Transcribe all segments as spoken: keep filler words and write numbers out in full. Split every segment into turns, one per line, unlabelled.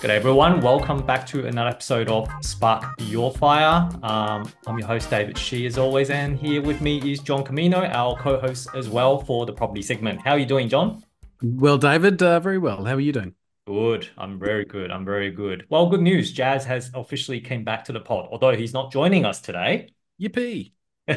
Good day, everyone. Welcome back to another episode of Spark Your Fire. Um, I'm your host, David Shi, as always, and here with me is John Camino, our co-host as well for the property segment. How are you doing, John?
Well, David, uh, very well. How are you doing?
Good. I'm very good. I'm very good. Well, good news. Jazz has officially came back to the pod, although he's not joining us today.
Yippee.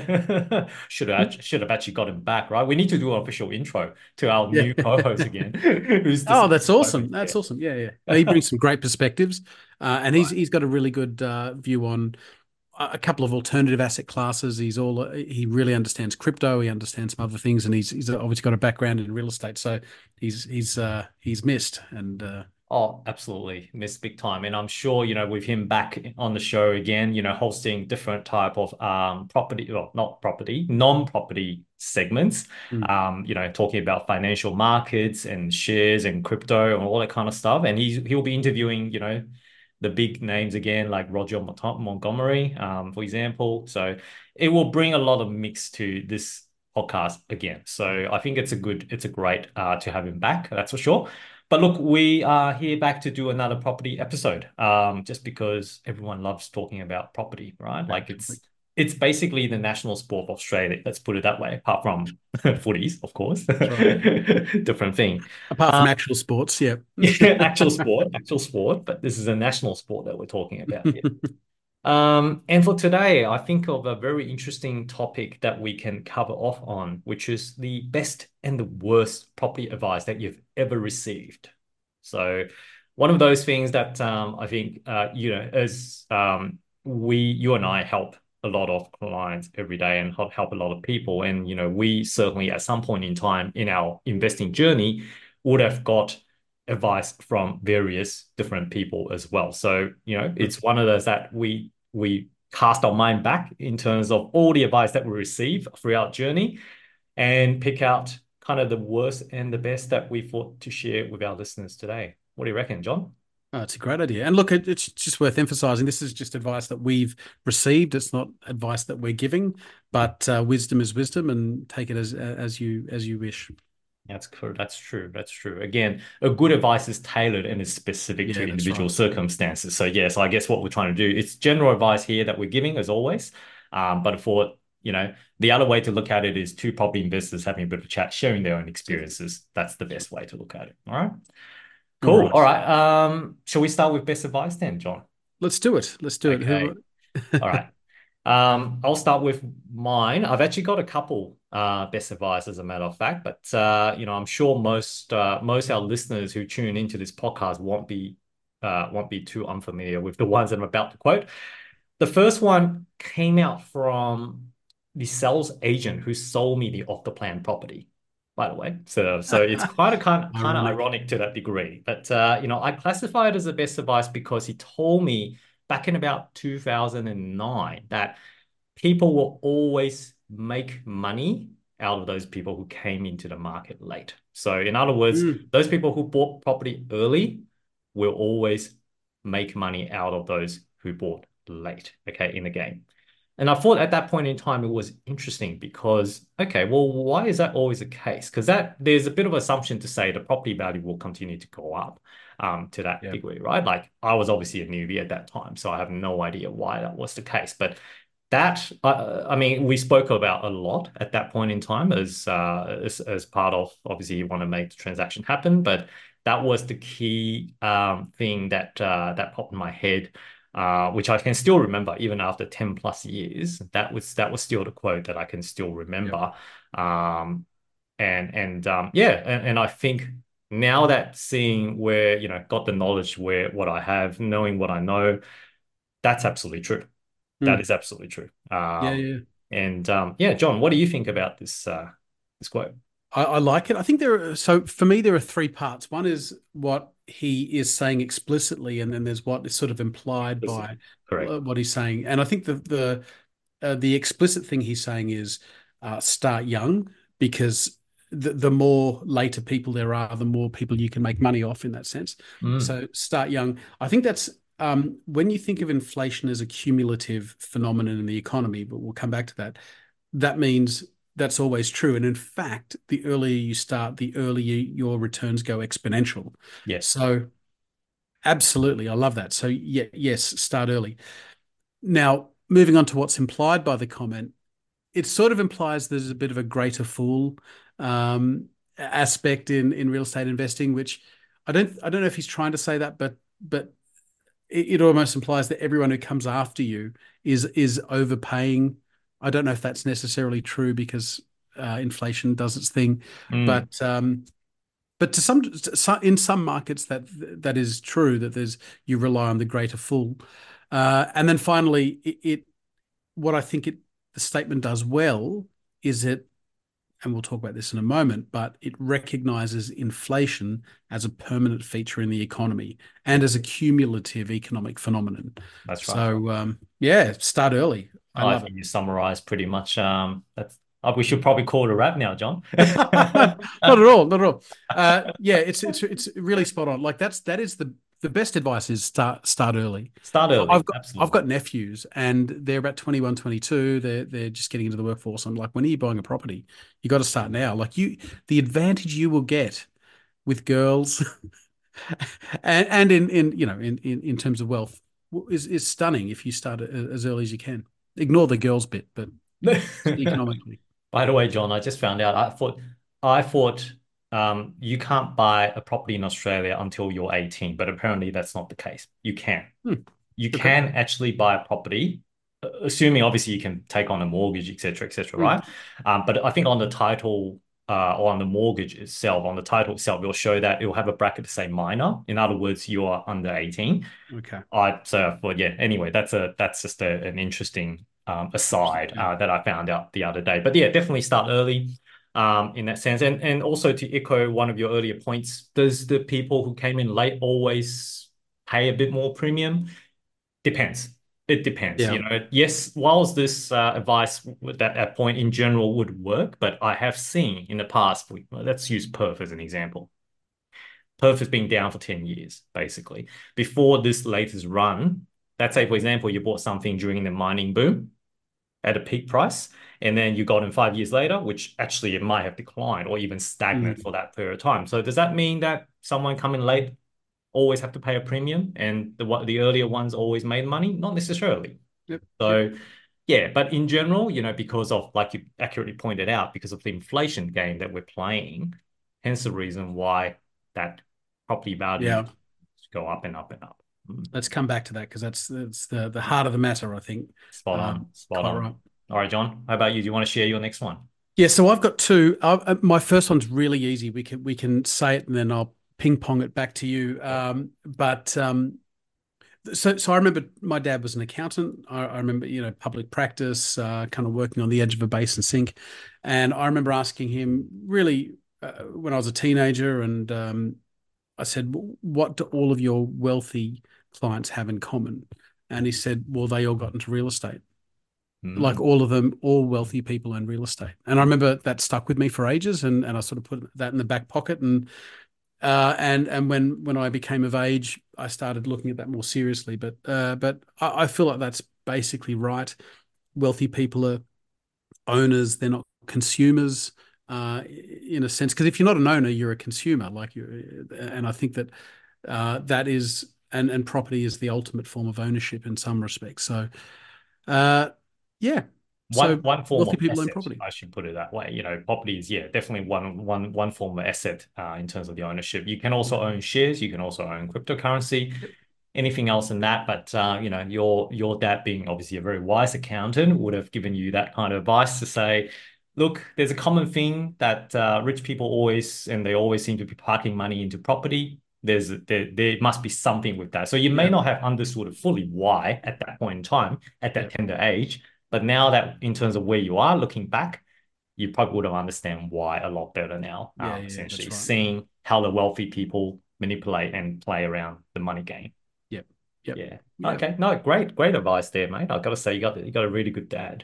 Should have should have actually got him back, right? We need to do an official intro to our
Yeah.
new co-host again, who's the
Oh, that's awesome.
co-host. Yeah.
That's awesome. Yeah, yeah. No, he brings some great perspectives, uh, and he's
Right.
he's got a really good uh, view on a a couple of alternative asset classes. He's all he really understands crypto. He understands some other things, and he's he's obviously got a background in real estate. So he's he's uh, he's missed, and uh,
Oh, absolutely. Missed big time. And I'm sure, you know, with him back on the show again, you know, hosting different type of um property, well, not property, non-property segments,
mm,
um, you know, talking about financial markets and shares and crypto and all that kind of stuff. And he's he'll be interviewing, you know, the big names again, like Roger Mont- Montgomery, um, for example. So it will bring a lot of mix to this podcast again. So I think it's a good, it's a great uh to have him back, that's for sure. But look, we are here back to do another property episode. Um, just because everyone loves talking about property, right? Like it's
absolutely.
it's basically the national sport of Australia. Let's put it that way. Apart from footies, of course,
That's right.
different thing.
Apart from
Um,
actual sports, yeah.
yeah, actual sport, actual sport. But this is a national sport that we're talking about here. Um, and for today, I think of a very interesting topic that we can cover off on, which is the best and the worst property advice that you've ever received. So, one of those things that um, I think uh, you know, as um, we, you and I help a lot of clients every day and help help a lot of people, and you know, we certainly at some point in time in our investing journey would have got advice from various different people as well. So, you know, it's one of those that we we cast our mind back in terms of all the advice that we receive throughout journey and pick out kind of the worst and the best that we thought to share with our listeners today. What do you reckon, John?
Oh, it's a great idea. And look, it, it's just worth emphasizing this is just advice that we've received. It's not advice that we're giving, but uh, wisdom is wisdom, and take it as as you as you wish.
That's correct. That's true. That's true. Again, a good advice is tailored and is specific to
Yeah, that's
individual
right.
circumstances. So yes, I guess what we're trying to do, it's general advice here that we're giving as always. Um, but for, you know, the other way to look at it is two property investors having a bit of a chat, sharing their own experiences. That's the best way to look at it. All right.
All
Cool. All
right.
right. Um, shall we start with best advice then, John?
Let's do it. Let's do it.
Okay.
Who?
All right. Um, I'll start with mine. I've actually got a couple uh best advice as a matter of fact, but uh, you know, I'm sure most uh most our listeners who tune into this podcast won't be uh won't be too unfamiliar with the ones that I'm about to quote. The first one came out from the sales agent who sold me the off the plan property, by the way. So so it's quite a kind kind of
Ironic.
ironic to that degree. But uh, you know, I classify it as the best advice because he told me back in about two thousand nine that people will always make money out of those people who came into the market late. So, in other words,
Mm.
those people who bought property early will always make money out of those who bought late, okay, in the game. And I thought at that point in time it was interesting because, okay, well, why is that always the case? Because that there's a bit of assumption to say the property value will continue to go up um, to that
Yeah.
degree, right? Like I was obviously a newbie at that time, so I have no idea why that was the case. But that uh, I mean, we spoke about a lot at that point in time as uh, as, as part of obviously you want to make the transaction happen, but that was the key um, thing that uh, that popped in my head, uh, which I can still remember even after ten plus years. That was that was still the quote that I can still
Yep.
remember. Um, and and um, yeah, and, and I think now that seeing where you know got the knowledge where what I have, knowing what I know, that's absolutely true. That
Mm.
is absolutely true.
Yeah,
Um,
yeah.
and um, yeah, John, what do you think about this uh, this quote?
I, I like it. I think there are, so for me, there are three parts. One is what he is saying explicitly, and then there's what is sort of implied by
Correct.
uh, what he's saying. And I think the the uh, the explicit thing he's saying is uh, start young, because the, the more later people there are, the more people you can make money off in that sense.
Mm,
So start young. I think that's um, when you think of inflation as a cumulative phenomenon in the economy, but we'll come back to that. That means that's always true. And in fact, the earlier you start, the earlier your returns go exponential.
yes.
So Absolutely. I love that. So yeah, yes, start early. Now, moving on to what's implied by the comment, it sort of implies there's a bit of a greater fool um, aspect in in real estate investing, which I don't I don't know if he's trying to say that, but but it, it almost implies that everyone who comes after you is is overpaying. I don't know if that's necessarily true because uh, inflation does its thing,
Mm,
but um, but to some in some markets that that is true that there's you rely on the greater fool, uh, and then finally it, it what I think it the statement does well is it, and we'll talk about this in a moment, but it recognizes inflation as a permanent feature in the economy and as a cumulative economic phenomenon.
that's right.
So, um, yeah, start early. I
I
love it.
think you summarized pretty much. Um, that's. Uh, we should probably call it a wrap now, John.
No, not at all, not at all. Uh, yeah, it's it's it's really spot on. Like that's that is the the best advice is start start early.
Start early,
I've got I've
absolutely.
got nephews and they're about twenty one, twenty two. They're they're just getting into the workforce. I'm like, when are you buying a property? You got to start now. Like you the advantage you will get with girls and and in in you know in in, in terms of wealth is is stunning if you start as early as you can. Ignore the girls bit, but economically.
By the way, John, I just found out. I thought I thought um, you can't buy a property in Australia until you're eighteen, but apparently that's not the case. You can.
Hmm,
You
okay.
can actually buy a property, uh, assuming obviously you can take on a mortgage, et cetera, et cetera,
Hmm,
right? Um, but I think on the title uh, or on the mortgage itself, on the title itself, it'll show that it'll have a bracket to say minor. In other words, you are under eighteen.
okay.
I so well, yeah. Anyway, that's a that's just a, an interesting um, aside
Yeah.
uh, that I found out the other day. But yeah, definitely start early um, in that sense. And and also to echo one of your earlier points, does the people who came in late always pay a bit more premium? Depends. It depends.
Yeah.
You know, yes, whilst this uh, advice that that point in general would work, but I have seen in the past. We, let's use Perth as an example. Perth has been down for ten years, basically. Before this latest run, let's say, for example, you bought something during the mining boom at a peak price, and then you got in five years later, which actually it might have declined or even stagnant
Mm,
for that period of time. So does that mean that someone coming late always have to pay a premium and the what the earlier ones always made money? Not necessarily.
yep. Yep.
So yeah, but in general, you know, because of like you accurately pointed out, because of the inflation game that we're playing, hence the reason why that property value
Yeah.
go up and up and up. Mm.
Let's come back to that because that's that's the the heart of the matter, I think.
Spot
Uh,
on, spot
quite
on.
right.
All right, John, how about you? Do you want to share your next one?
Yeah, so I've got two. Uh, uh, my first one's really easy. We can we can say it and then I'll ping pong it back to you.
Yep.
Um, but um, so so I remember my dad was an accountant. I, I remember you know public practice, uh, kind of working on the edge of a basin sink, and I remember asking him really uh, when I was a teenager, and um, I said, "What do all of your wealthy clients have in common?" And he said, "Well, they all got into real estate." Like
Mm.
all of them, all wealthy people in real estate. And I remember that stuck with me for ages, and and I sort of put that in the back pocket. And uh, and and when when I became of age, I started looking at that more seriously. But uh, but I, I feel like that's basically right. Wealthy people are owners; they're not consumers uh, in a sense. Because if you're not an owner, you're a consumer. Like you, and I think that uh, that is and and property is the ultimate form of ownership in some respects. So. Uh, yeah.
One
So
one form
wealthy
of
people own
asset,
property.
I should put it that way. You know, property is, yeah, definitely one one one form of asset uh, in terms of the ownership. You can also own shares, you can also own cryptocurrency,
Yep.
anything else than that. But uh, you know, your your dad being obviously a very wise accountant would have given you that kind of advice to say, look, there's a common thing that uh, rich people always and they always seem to be parking money into property. There's there there must be something with that. So you may
Yeah.
not have understood fully why at that point in time, at that
Yeah.
tender age, but now that in terms of where you are looking back, you probably would have understand why a lot better now.
Yeah.
Um,
Yeah.
essentially
That's right.
seeing how the wealthy people manipulate and play around the money game.
Yep. Yep.
Yeah.
Yep.
Okay. No, great, great advice there, mate. I've got to say, you got you got a really good dad.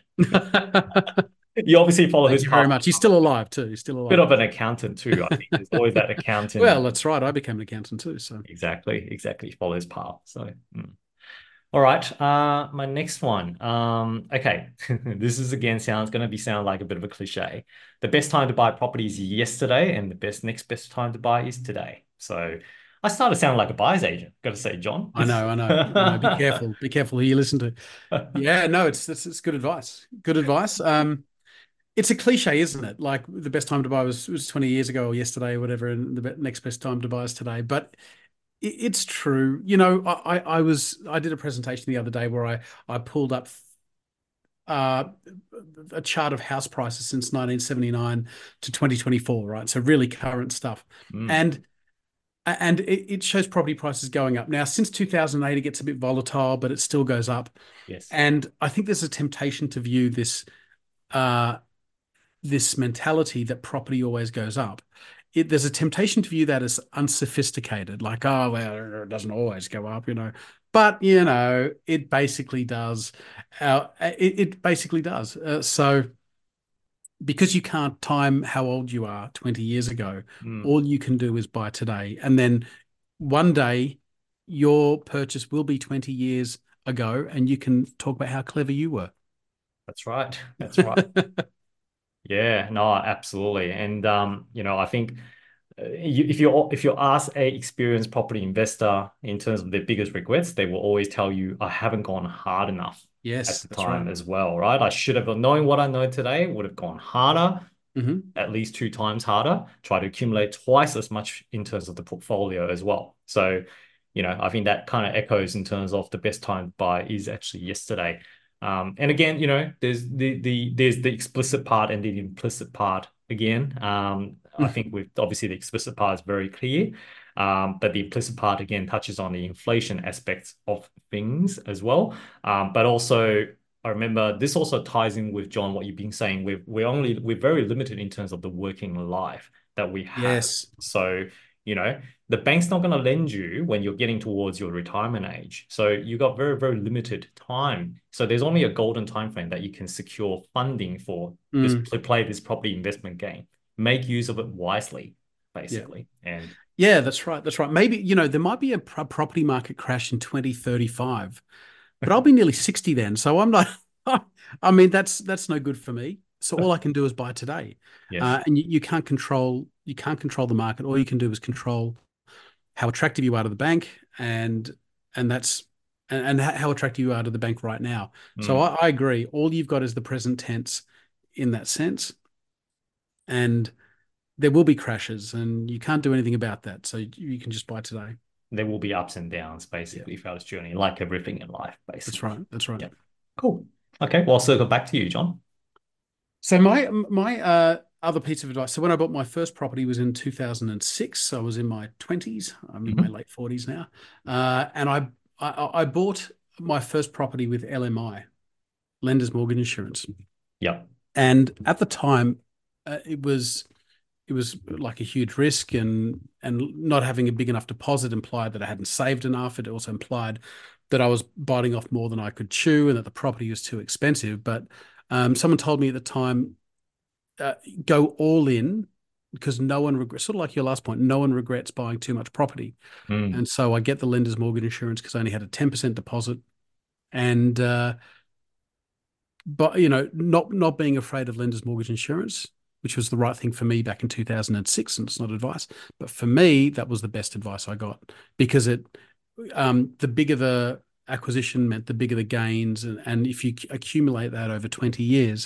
You obviously follow
Thank
his
you very
path.
much. He's still alive too. He's still
Bit
alive.
of an accountant too. I think there's always that accountant.
Well, that's right. I became an accountant too. So
Exactly, exactly. Follow his path. So. Mm. All right. Uh, my next one. Um, okay. This is again sounds going to be sound like a bit of a cliche. The best time to buy property is yesterday, and the best next best time to buy is today. So I started sounding like a buyer's agent, got to say, John.
I know, I know, I know. Be careful, be careful who you listen to. Yeah, no, it's it's, it's good advice. Good advice. Um, it's a cliche, isn't it? Like the best time to buy was was twenty years ago or yesterday or whatever, and the be- next best time to buy is today. But it, it's true. You know, I, I I was I did a presentation the other day where I I pulled up uh, a chart of house prices since nineteen seventy-nine to twenty twenty-four, right? So really current stuff.
Mm,
And and it, it shows property prices going up. Now, since two thousand eight, it gets a bit volatile, but it still goes up.
yes.
And I think there's a temptation to view this uh, this mentality that property always goes up. It, there's a temptation to view that as unsophisticated, like, oh, well, it doesn't always go up, you know. But, you know, it basically does. Uh, it, it basically does. Uh, so, because you can't time how old you are twenty years ago,
Mm,
all you can do is buy today. And then one day, your purchase will be twenty years ago, and you can talk about how clever you were.
that's right. That's right. Yeah, no, absolutely. And um, you know, I think uh, you, if you if you ask a experienced property investor in terms of their biggest regrets, they will always tell you, I haven't gone hard enough at
Yes,
the
that's right.
time as well, right? I should have, knowing what I know today, would have gone harder,
Hmm.
at least two times harder, try to accumulate twice as much in terms of the portfolio as well. So, you know, I think that kind of echoes in terms of the best time to buy is actually yesterday. Um, and again, you know, there's the the there's the explicit part and the implicit part again. Um, I think with obviously the explicit part is very clear. Um, but the implicit part again touches on the inflation aspects of things as well. Um, but also I remember this also ties in with John, what you've been saying. We're we're only we're very limited in terms of the working life that we have.
Yes.
So, you know, the bank's not going to lend you when you're getting towards your retirement age. So you got very, very limited time. So there's only a golden time frame that you can secure funding for this
Mm,
to play this property investment game. Make use of it wisely,
yeah.
basically. And
Yeah, that's right. That's right. Maybe, you know, there might be a pro- property market crash in twenty thirty-five, but I'll be nearly sixty then. So I'm not, I mean, that's that's no good for me. So all I can do is buy today.
yes,
Uh, and you, you can't control you can't control the market. All you can do is control how attractive you are to the bank and and that's and, and how attractive you are to the bank right now. So
mm,
I, I agree. All you've got is the present tense in that sense. And there will be crashes and you can't do anything about that. So you can just buy today.
there will be ups and downs
Yeah,
basically throughout this journey, like everything in life,
that's
basically.
right. That's right.
Yeah. Cool. Okay, well, I'll circle back to you, John.
So my my uh, other piece of advice. So when I bought my first property was in two thousand six. I was in my twenties. I'm in my
Mhm.
late forties now, uh, and I, I I bought my first property with L M I, Lenders Mortgage Insurance,
Yep.
and at the time, uh, it was it was like a huge risk, and and not having a big enough deposit implied that I hadn't saved enough. It also implied that I was biting off more than I could chew, and that the property was too expensive. But um, someone told me at the time, uh, go all in because no one regrets. Sort of like your last point, no one regrets buying too much property.
Mm.
And so I get the lender's mortgage insurance because I only had a ten percent deposit, and uh, but you know, not not being afraid of lender's mortgage insurance, which was the right thing for me back in two thousand six, and it's not advice, but for me that was the best advice I got because it um, the bigger the acquisition meant the bigger the gains, and, and if you accumulate that over twenty years,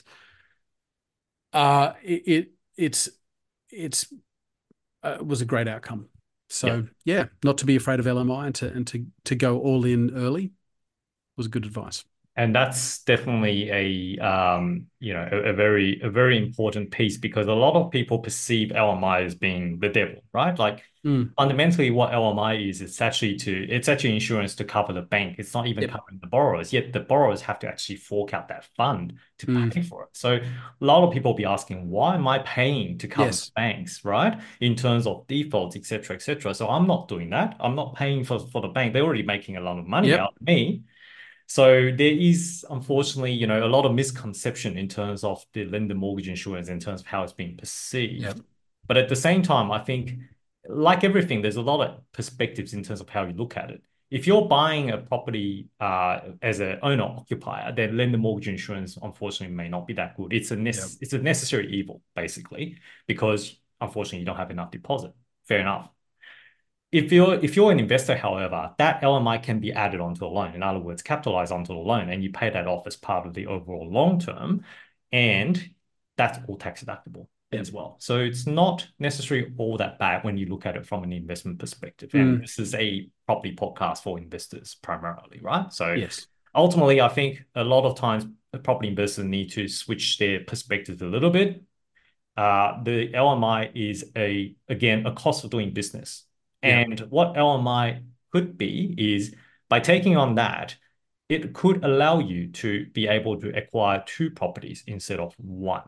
uh, it, it it's it's uh, was a great outcome.
Yep.
So yeah, not to be afraid of L M I and to and to to go all in early was good advice.
And that's definitely a um, you know, a, a very a very important piece because a lot of people perceive L M I as being the devil, right? Like
Mm,
fundamentally what L M I is, it's actually to it's actually insurance to cover the bank. It's not even
yep.
covering the borrowers, yet the borrowers have to actually fork out that fund to
Mm,
pay for it. So a lot of people be asking, why am I paying to cover the
yes.
banks, right? In terms of defaults, et cetera, et cetera. So I'm not doing that. I'm not paying for, for the bank. They're already making a lot of money
Yep.
out of me. So there is, unfortunately, you know, a lot of misconception in terms of the lender mortgage insurance in terms of how it's being
Yep.
perceived. But at the same time, I think, like everything, there's a lot of perspectives in terms of how you look at it. If you're buying a property uh, as an owner occupier, then lender mortgage insurance, unfortunately, may not be that good. It's a
Yep.
nece- it's a necessary evil, basically, because unfortunately, you don't have enough deposit. Fair enough. if you're if you're an investor, however, that L M I can be added onto a loan. In other words, capitalized onto the loan, and you pay that off as part of the overall long term, and that's all tax deductible
Yeah.
as well. So it's not necessarily all that bad when you look at it from an investment perspective. And
Mm,
this is a property podcast for investors primarily, right? So
yes.
ultimately, I think a lot of times the property investors need to switch their perspective a little bit. Uh, the L M I is a again a cost of doing business.
Yeah.
And what L M I could be is by taking on that, it could allow you to be able to acquire two properties instead of one.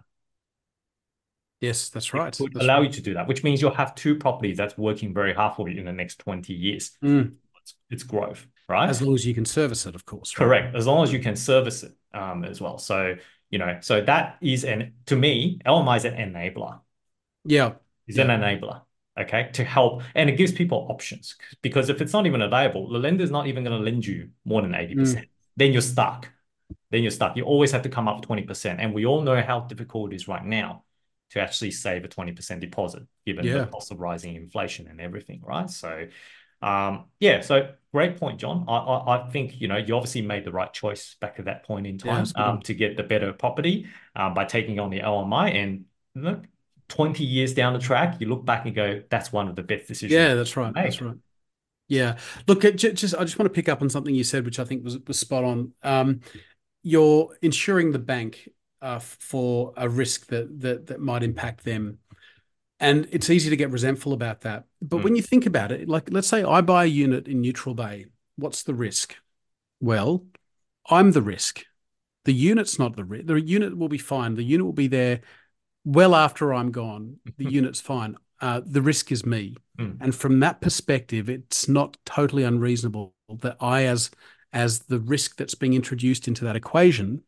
Yes, that's
It
right.
could
That's
allow
right.
you to do that, which means you'll have two properties that's working very hard for you in the next twenty years.
Mm.
It's, it's growth, right?
As long as you can service it, of course, right?
Correct. As long as you can service it um, as well. So, you know, so that is an, to me, L M I is an enabler.
Yeah.
Is an
Yeah.
enabler, okay, to help. And it gives people options because if it's not even available, the lender's not even going to lend you more than eighty percent.
Mm.
Then you're stuck. Then you're stuck. You always have to come up with twenty percent. And we all know how difficult it is right now to actually save a twenty percent deposit, given the
Yeah.
cost of rising inflation and everything, right? So, um, yeah, so great point, John. I, I, I think, you know, you obviously made the right choice back at that point in
Yeah.
time
It's a good
um,
one.
to get the better property um, by taking on the L M I. And look, twenty years down the track, you look back and go, that's one of the best decisions
Yeah, that's
you
right. That's
make.
right. Yeah. Look, it ju- just I just want to pick up on something you said, which I think was was spot on. Um, you're insuring the bank uh, for a risk that that that might impact them. And it's easy to get resentful about that. But when
Mm,
you think about it, like let's say I buy a unit in Neutral Bay, what's the risk? Well, I'm the risk. The unit's not the risk. The unit will be fine. The unit will be there well after I'm gone. The unit's fine. Uh, the risk is me.
mm,
And from that perspective, it's not totally unreasonable that I, as as the risk that's being introduced into that equation,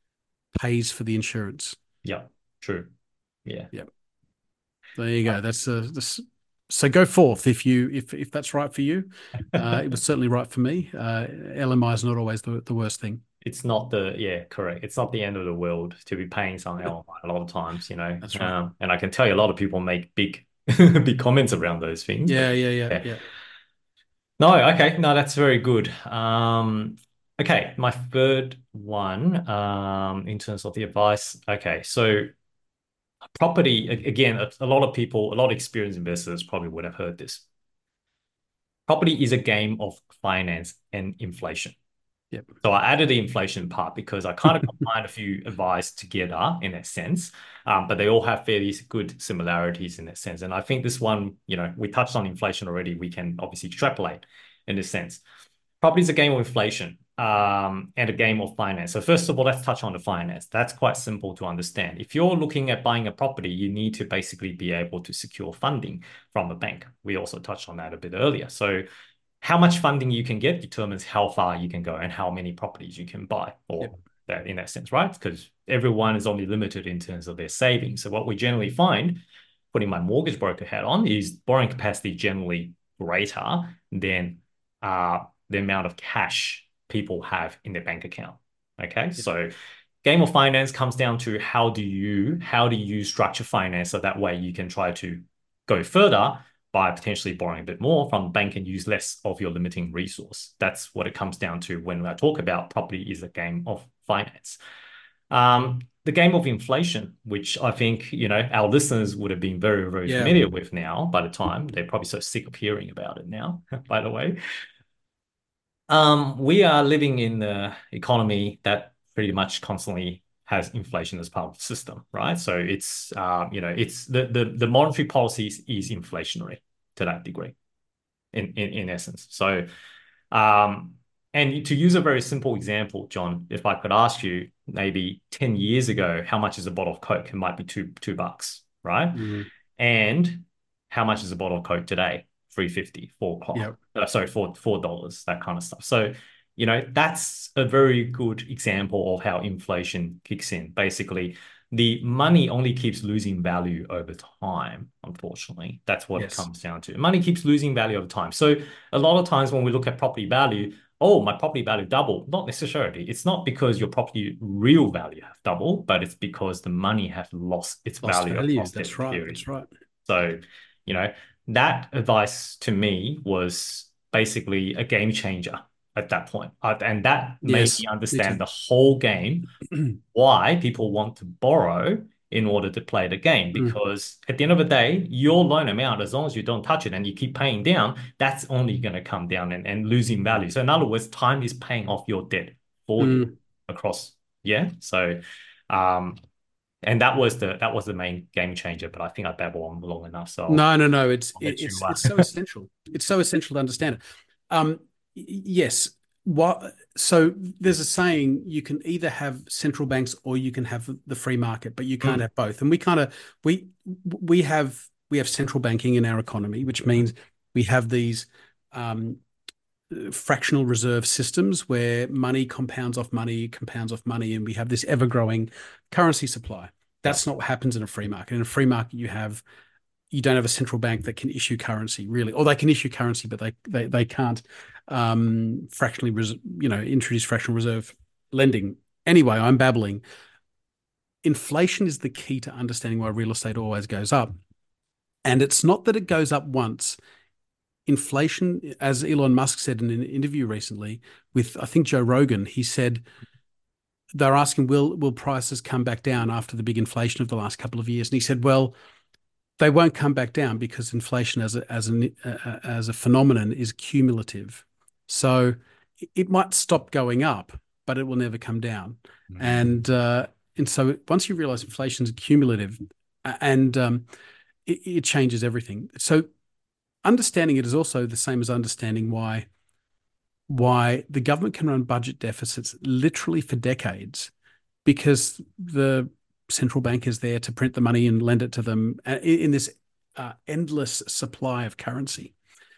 pays for the insurance.
yeah, true. Yeah.
Yeah. There you go. That's uh, this. So go forth if you if if that's right for you. Uh, it was certainly right for me. Uh, L M I is not always the, the worst thing.
It's not the, yeah, correct. It's not the end of the world to be paying something else a lot of times, you know.
That's right.
Um, and I can tell you a lot of people make big, big comments around those things, but
Yeah, yeah, yeah,
yeah.
yeah.
No, okay. No, that's very good. Um, okay, my third one, um, in terms of the advice. Okay, so property, a- again, a, a lot of people, a lot of experienced investors probably would have heard this. Property is a game of finance and inflation.
Yep.
So I added the inflation part because I kind of combined a few advice together in that sense, um, but they all have fairly good similarities in that sense. And I think this one, you know, we touched on inflation already. We can obviously extrapolate in this sense. Property is a game of inflation um, and a game of finance. So first of all, let's touch on the finance. That's quite simple to understand. If you're looking at buying a property, you need to basically be able to secure funding from a bank. We also touched on that a bit earlier. So how much funding you can get determines how far you can go and how many properties you can buy, or
Yep.
that in that sense, right? Because everyone is only limited in terms of their savings. So what we generally find, putting my mortgage broker hat on, is borrowing capacity generally greater than uh, the amount of cash people have in their bank account. Okay,
Yep.
so game of finance comes down to how do you how do you structure finance so that way you can try to go further by potentially borrowing a bit more from the bank and use less of your limiting resource. That's what it comes down to when I talk about property is a game of finance. Um, the game of inflation, which I think, you know, our listeners would have been very, very
Yeah.
familiar with now by the time. They're probably so sick of hearing about it now, by the way. Um, we are living in the economy that pretty much constantly has inflation as part of the system, right? So it's uh, you know, it's the the the monetary policies is inflationary to that degree, in in, in essence. So um, and to use a very simple example, John, if I could ask you maybe ten years ago, how much is a bottle of Coke? It might be two two bucks, right?
Mm.
And how much is a bottle of Coke today? three fifty, four
Yeah.
o'clock. Uh, sorry, four four dollars, that kind of stuff. So, you know, that's a very good example of how inflation kicks in. Basically, the money only keeps losing value over time, unfortunately. That's what it
Yes.
comes down to. Money keeps losing value over time. So a lot of times when we look at property value, oh, my property value doubled. Not necessarily. It's not because your property real value have doubled, but it's because the money has lost its
Lost
value
value.
across
That's
that
right.
period.
That's right.
So, you know, that advice to me was basically a game changer at that point. Uh, and that made
Yes,
me
me
understand
too.
the whole game, why people want to borrow in order to play the game.
Mm,
Because at the end of the day, your loan amount, as long as you don't touch it and you keep paying down, that's only going to come down and, and losing value. So in other words, time is paying off your debt for you
mm.
across. Yeah. So um and that was the that was the main game changer, but I think I babbled on long enough, so I'll,
No, no, no. It's
I'll
it,
let you
it's it's so
uh,
essential. It's so essential to understand it. Um, y- yes. What? So there's a saying: you can either have central banks or you can have the free market, but you can't
Mm,
have both. And we kind of we we have we have central banking in our economy, which means we have these um, fractional reserve systems where money compounds off money, compounds off money, and we have this ever-growing currency supply.
yeah.
That's not what happens in a free market. In a free market, you have you don't have a central bank that can issue currency really, or they can issue currency, but they they they can't um, fractionally, res- you know, introduce fractional reserve lending. Anyway, I'm babbling. Inflation is the key to understanding why real estate always goes up, and it's not that it goes up once. Inflation, as Elon Musk said in an interview recently with I think Joe Rogan, he said they're asking will will prices come back down after the big inflation of the last couple of years, and he said, well, they won't come back down because inflation as a as an uh, as a phenomenon is cumulative. So it might stop going up, but it will never come down.
Mm.
And uh, and so once you realize inflation is cumulative, and um, it, it changes everything. So understanding it is also the same as understanding why why the government can run budget deficits literally for decades because the central bank is there to print the money and lend it to them uh, in this uh, endless supply of currency.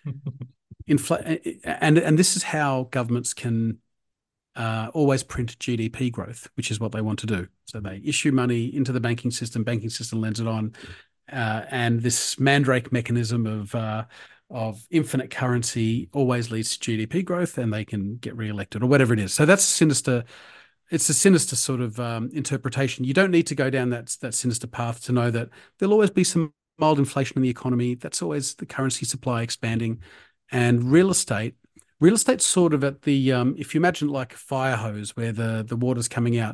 Infl- and and this is how governments can uh, always print G D P growth, which is what they want to do. So they issue money into the banking system, banking system lends it on, uh, and this mandrake mechanism of uh, of infinite currency always leads to G D P growth, and they can get re-elected or whatever it is. So that's sinister. It's a sinister sort of um, interpretation. You don't need to go down that that sinister path to know that there'll always be some mild inflation in the economy. That's always the currency supply expanding, and real estate. Real estate's sort of at the um, if you imagine like a fire hose where the the water's coming out.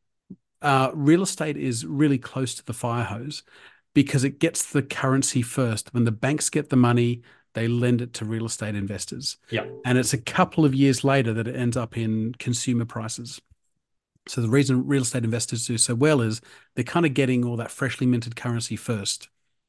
Uh, real estate is really close to the fire hose because it gets the currency first. When the banks get the money, they lend it to real estate investors,
Yeah.
and it's a couple of years later that it ends up in consumer prices. So the reason real estate investors do so well is they're kind of getting all that freshly minted currency first,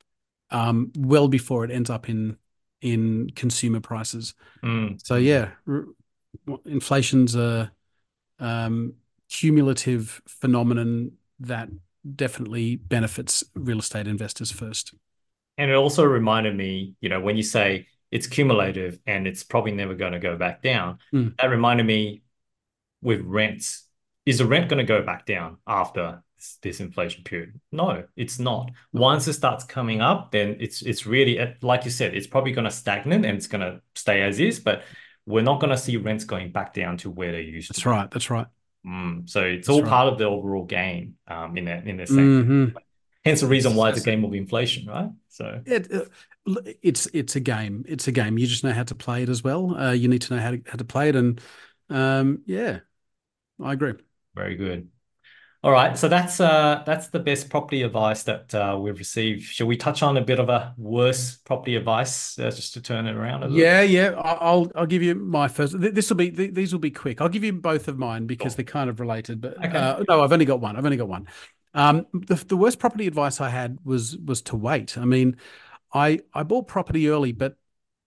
um, well before it ends up in in consumer prices.
Mm,
So
mm.
yeah, r- inflation's a um, cumulative phenomenon that definitely benefits real estate investors first.
And it also reminded me, you know, when you say it's cumulative and it's probably never going to go back down,
Mm.
that reminded me with rents, is the rent going to go back down after this, this inflation period? No, it's not.
No,
Once it starts coming up, then it's it's really like you said, it's probably going to stagnate and it's going to stay as is, but we're not going to see rents going back down to where they used to
that's
be.
right. That's right.
Mm, so it's
That's
all
right.
part of the overall game, um, in a in a sense.
Hmm.
Hence the reason
It's,
why it's a
it's,
game of inflation, right? So
it, uh, it's it's a game. It's a game. You just know how to play it as well. Uh, you need to know how to how to play it, and um, yeah, I agree.
very good. All right, so that's uh that's the best property advice that uh, we've received. Shall we touch on a bit of a worse property advice uh, just to turn it around a little bit?
Yeah, yeah. I- I'll I'll give you my first. This will be th- these will be quick. I'll give you both of mine because
Sure.
they're kind of related. But
Okay.
uh, no, I've only got one. I've only got one. Um, the the worst property advice I had was was to wait. I mean, I I bought property early, but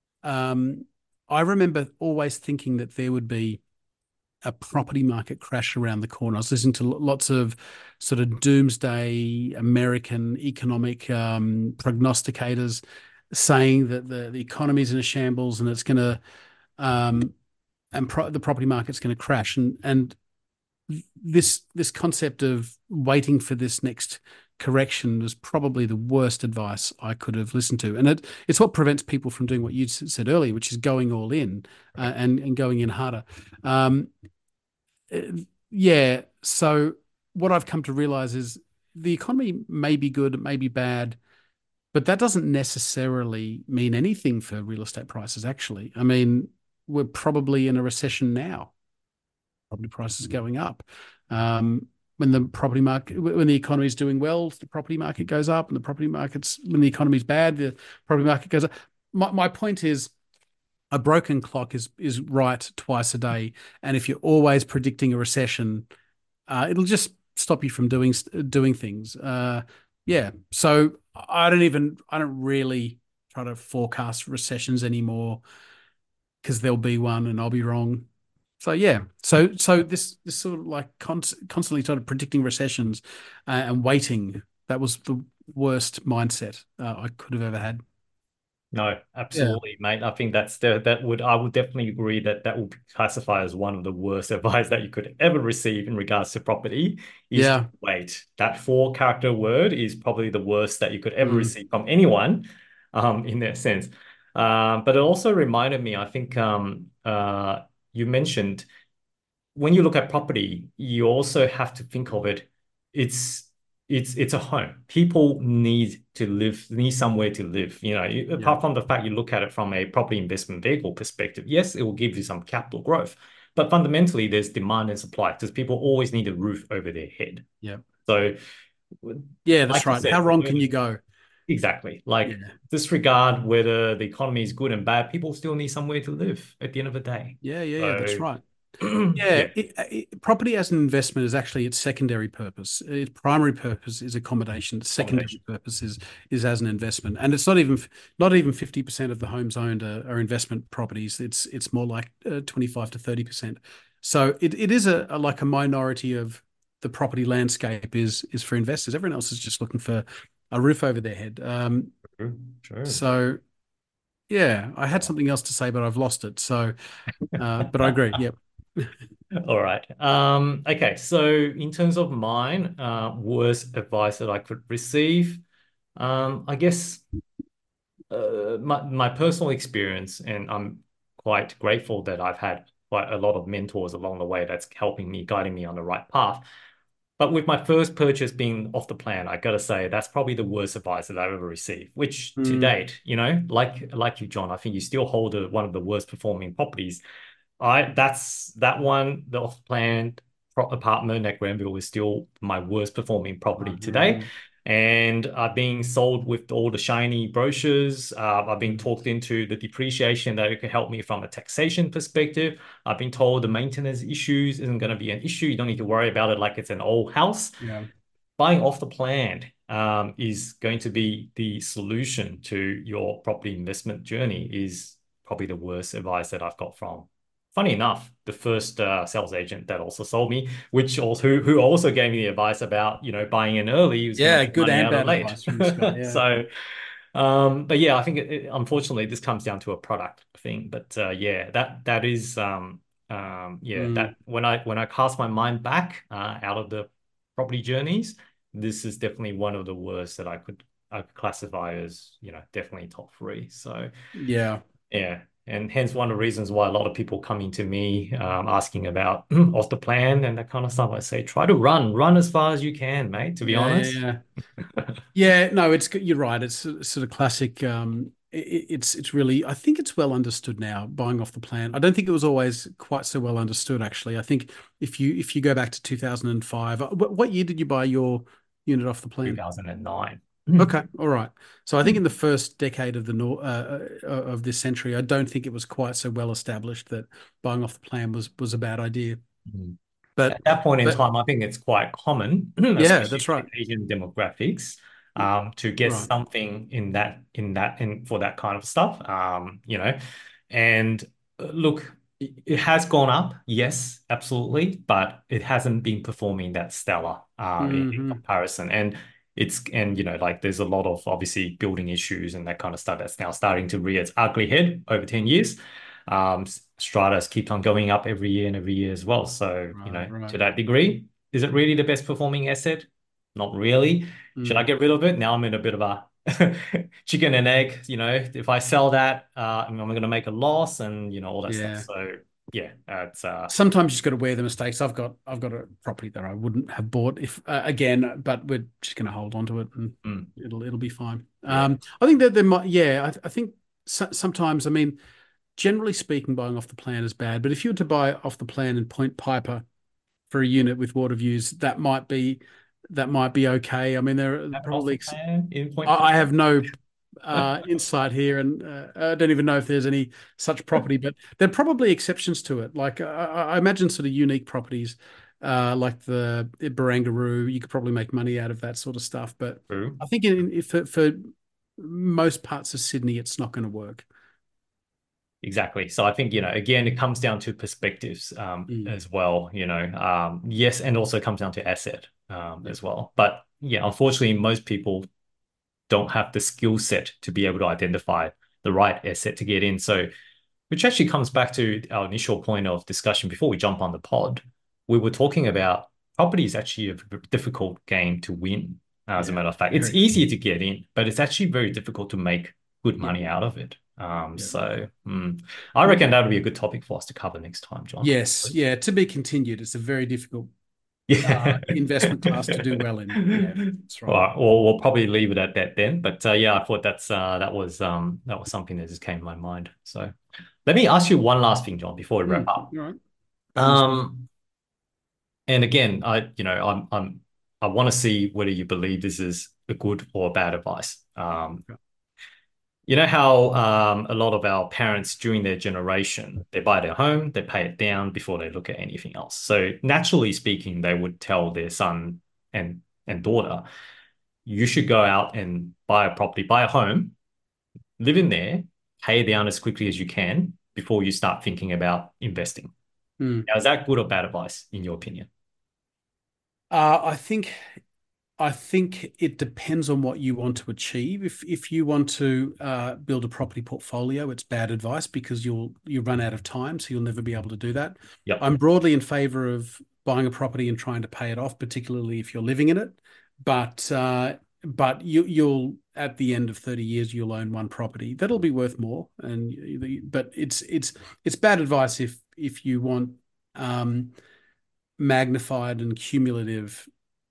um, I remember always thinking that there would be a property market crash around the corner. I was listening to lots of sort of doomsday American economic um, prognosticators saying that the, the economy is in a shambles and it's going to um, and pro- the property market's going to crash. And and this this concept of waiting for this next correction was probably the worst advice I could have listened to. And it it's what prevents people from doing what you said earlier, which is going all in uh, and and going in harder. Um, uh, yeah. So what I've come to realize is the economy may be good, it may be bad. but that doesn't necessarily mean anything for real estate prices, actually. I mean, we're probably in a recession now. Property prices going up. Um, when the property market, when the economy is doing well, the property market goes up, and the property market's when the economy is bad, the property market goes up. My, my point is, a broken clock is is right twice a day, and if you're always predicting a recession, uh, it'll just stop you from doing doing things. Uh, yeah, so I don't even I don't really try to forecast recessions anymore because there'll be one and I'll be wrong. So yeah, so so this this sort of like const constantly sort of predicting recessions uh, and waiting. That was the worst mindset uh, I could have ever had.
No,
Yeah,
absolutely, mate. I think that's the that would I would definitely agree that that would classify as one of the worst advice that you could ever receive in regards to property is to
yeah,
wait. That four character word is probably the worst that you could ever
mm,
receive from anyone, um, in that sense. Um, but it also reminded me, I think, um, uh, you mentioned when you look at property, you also have to think of it. It's it's it's a home. People need to live, need somewhere to live. You know, you-
yeah,
apart from the fact you look at it from a property investment vehicle perspective, yes, it will give you some capital growth, but fundamentally, there's demand and supply because people always need a roof over their head.
yeah,
So,
yeah. That's
like you
right. How
said,
wrong can you go?
exactly. Like
Yeah,
disregard whether the economy is good and bad, people still need somewhere to live at the end of the day.
yeah, yeah, yeah. That's
So,
right. Yeah,
yeah.
it, it, property as an investment is actually its secondary purpose. Its primary purpose is accommodation. Its secondary
Combination.
purpose is is as an investment, and it's not even not even fifty percent of the homes owned are, are investment properties. It's it's more like uh, twenty five to thirty percent. So it, it is a, a like a minority of the property landscape is is for investors. Everyone else is just looking for a roof over their head. Um,
True, true.
so yeah, I had something else to say, but I've lost it. So, uh, but I agree. Yep.
All right. Um, okay. So in terms of mine, uh, worst advice that I could receive, um, I guess uh, my my personal experience, and I'm quite grateful that I've had quite a lot of mentors along the way that's helping me, guiding me on the right path. But with my first purchase being off the plan, I gotta say that's probably the worst advice that I've ever received. Which to
Mm,
date, you know, like like you, John, I think you still hold a, one of the worst performing properties. I that's that one, the off-plan pro- apartment at Granville is still my worst performing property today.
mhm.
And I've been sold with all the shiny brochures. Uh, I've been
Mm.
talked into the depreciation that it could help me from a taxation perspective. I've been told the maintenance issues isn't going to be an issue. You don't need to worry about it like it's an old house.
Yeah.
Buying off the plan um, is going to be the solution to your property investment journey is probably the worst advice that I've got from. Funny enough, the first uh, sales agent that also sold me, which also who, who also gave me the advice about, you know, buying in early, he was going to
Yeah,
make
good
money
and
out of
bad
late.
advice from this guy. Yeah.
So, um, but yeah, I think it, it- unfortunately this comes down to a product thing. But uh, yeah, that that is um, um, yeah,
Mm,
that when I when I cast my mind back uh, out of the property journeys, this is definitely one of the worst that I could I could classify as, you know, definitely top three. So
yeah.
yeah. And hence one of the reasons why a lot of people coming to me um, asking about off the plan and that kind of stuff. I say, try to run, run as far as you can, mate, to be
Yeah, yeah,
honest.
yeah. Yeah, no, it's you're right. It's sort of sort of classic. Um, it, it's it's really. I think it's well understood now. Buying off the plan. I don't think it was always quite so well understood. Actually, I think if you if you go back to two thousand five, what, what year did you buy your unit off the plan?
two thousand nine.
Okay, all right. So I think in the first decade of the nor uh, uh, of this century, I don't think it was quite so well established that buying off the plan was was a bad idea.
At
But
that point in
but
time, I think it's quite common,
yeah,
especially
that's right.
with Asian demographics, um, to get
Right.
something in that in that in for that kind of stuff. Um, you know, and uh, look, it it has gone up, yes, absolutely, but it hasn't been performing that stellar uh, in, in
Hmm.
comparison. And it's and you know, like there's a lot of obviously building issues and that kind of stuff that's now starting to rear its ugly head over ten years. Um, Stratas keep on going up every year and every year as well. So, you
Right.
know,
Right.
to that degree, is it really the best performing asset? Not really. Should I
Mm.
get rid of it? Now I'm in a bit of a chicken and egg. You know, if I sell that, uh, I'm going to make a loss and, you know, all that stuff.
Yeah.
So, yeah, it's uh,
Sometimes you just got to wear the mistakes. I've got I've got a property that I wouldn't have bought if uh, again, but we're just going to hold on to it and
mm,
it'll it'll be fine.
yeah,
Um, I think that there might, yeah, I, I think so, sometimes, I mean, generally speaking, buying off the plan is bad. But if you were to buy off the plan in Point Piper for a unit with water views, that might be that might be okay. I mean, there are
have off the
probably
plan in Point
I I
Piper.
have no uh, insight here, and uh, I don't even know if there's any such property, but there are probably exceptions to it. Like uh, I imagine sort of unique properties, uh, like the Barangaroo, you could probably make money out of that sort of stuff. But
True.
I think in, if for, for most parts of Sydney, it's not going to work.
Exactly. So I think, you know, again, it comes down to perspectives um,
Mm.
as well, you know. Um, yes, and also comes down to asset um,
Yeah.
as well. But yeah, unfortunately, most people don't have the skill set to be able to identify the right asset to get in. So, which actually comes back to our initial point of discussion before we jump on the pod. We were talking about property is actually a difficult game to win, as a
Yeah.
matter of fact. It's
Very.
easier to get in, but it's actually very difficult to make good
Yeah.
money out of it. Um,
Yeah.
so mm, I reckon that would be a good topic for us to cover next time, John.
Yes. Yeah. To be continued. It's a very difficult uh,
Yeah.
investment class to do well in. Yeah. That's
All
right.
right, well, we'll probably leave it at that then. But uh, yeah, I thought that's uh, that was um, that was something that just came to my mind. So let me ask you one last thing, John, before we wrap
Mm.
up.
All right. Shoot me some.
Um, and again, I you know I'm I'm I want to see whether you believe this is a good or bad advice. Um,
Okay.
you know how um, a lot of our parents during their generation, they buy their home, they pay it down before they look at anything else. So naturally speaking, they would tell their son and and daughter, you should go out and buy a property, buy a home, live in there, pay it down as quickly as you can before you start thinking about investing.
Mm.
Now, is that good or bad advice in your opinion?
Uh, I think I think it depends on what you want to achieve. If if you want to uh, build a property portfolio, it's bad advice because you'll you run out of time, so you'll never be able to do that.
Yep.
I'm broadly in favor of buying a property and trying to pay it off, particularly if you're living in it. But uh, but you you'll at the end of thirty years you'll own one property that'll be worth more. And but it's it's it's bad advice if if you want um, magnified and cumulative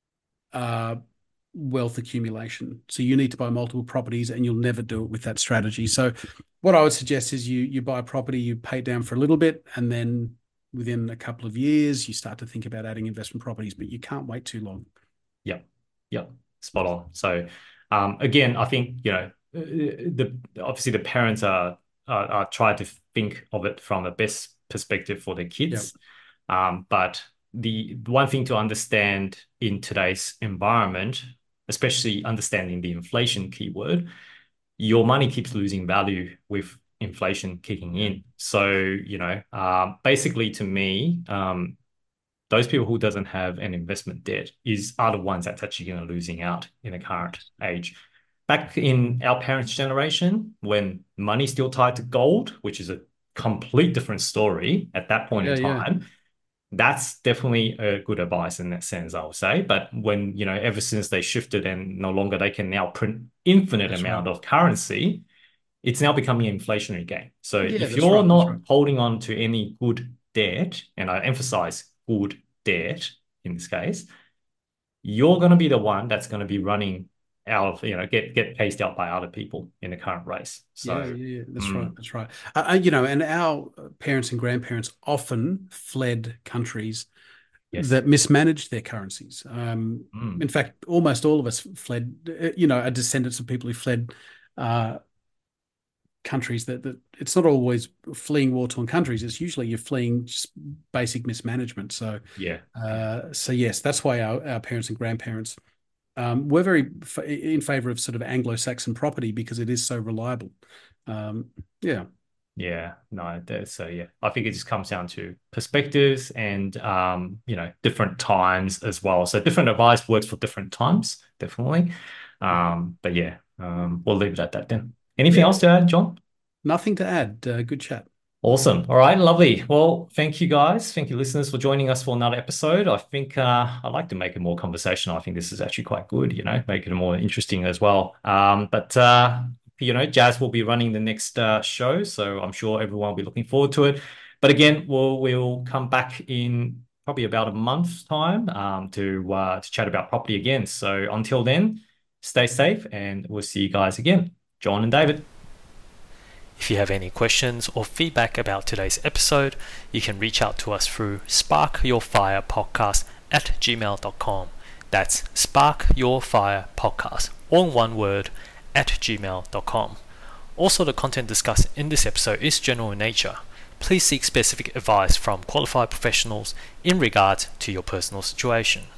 uh, wealth accumulation. So you need to buy multiple properties and you'll never do it with that strategy. So what I would suggest is you you buy a property, you pay it down for a little bit, and then within a couple of years, you start to think about adding investment properties, but you can't wait too long.
Yep. Yep. Spot on. So, um, again, I think, you know, uh, the obviously the parents are, are are trying to think of it from the best perspective for their
Yeah.
kids. Um, but the one thing to understand in today's environment, especially understanding the inflation keyword, your money keeps losing value with inflation kicking
Yeah.
in. So, you know, um, basically to me, um, those people who doesn't have an investment debt is are the ones that's actually going to losing out in the current age. Back in our parents' generation, when money's still tied to gold, which is a complete different story at that point in
Yeah. Yeah.
time, that's definitely a good advice in that sense, I would say. But when, you know, ever since they shifted and no longer they can now print infinite
That's right.
amount of currency, it's now becoming an inflationary game. So
Yeah.
if
That's
you're
right. That's
not
right.
holding on to any good debt, and I emphasize good debt in this case, you're going to be the one that's going to be running out of, you know, get get paced out by other people in the current race.
Yeah,
So,
yeah, yeah. That's right.
mm,
That's right. Uh, uh, you know, and our parents and grandparents often fled countries
yes.
that mismanaged their currencies. Um, in
Mm,
fact, almost all of us fled, uh, you know, are descendants of people who fled uh, countries that, that it's not always fleeing war-torn countries. It's usually you're fleeing just basic mismanagement. So,
yeah.
uh, so yes, that's why our, our parents and grandparents um, were very f- in favor of sort of Anglo-Saxon property because it is so reliable. Um, yeah.
Yeah, no, that- so yeah, I think it just comes down to perspectives and um, you know, different times as well. So different advice works for different times, definitely. Um, but yeah, um, we'll leave it at that then. Anything
Yeah.
else to add, John?
Nothing to add. Uh, good chat.
Awesome. All right, lovely. Well, thank you guys. Thank you, listeners, for joining us for another episode. I think uh, I'd like to make it more conversational. I think this is actually quite good, you know, make it more interesting as well. Um, but uh, you know, Jazz will be running the next uh, show, so I'm sure everyone will be looking forward to it. But again, we'll we'll come back in probably about a month's time um, to uh, to chat about property again. So until then, stay safe, and we'll see you guys again. John and David.
If you have any questions or feedback about today's episode, you can reach out to us through sparkyourfirepodcast at gmail dot com. That's sparkyourfirepodcast, all one word, at gmail dot com. Also, the content discussed in this episode is general in nature. Please seek specific advice from qualified professionals in regard to your personal situation.